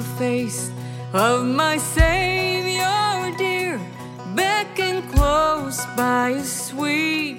face of my Savior dear, beckon close by His sweet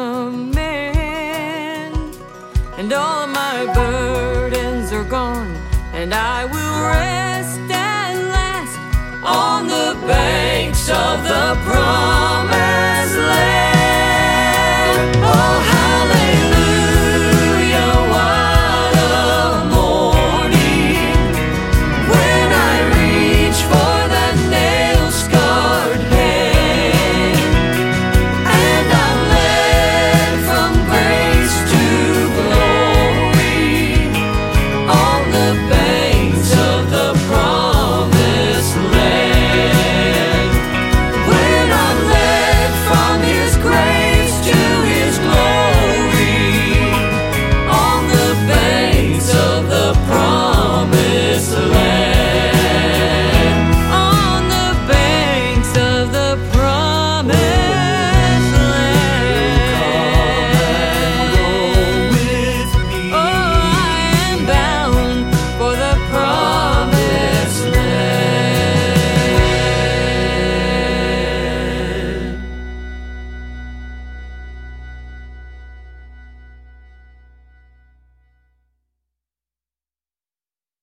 command. And all of my burdens are gone, and I will rest at last on the banks of the promised land. Oh, hallelujah, what a morning when I reach for that nail-scarred hand, and I'm led from grace to glory on the banks of the promised land. When I'm led from His grace to His glory on the banks of the promised land.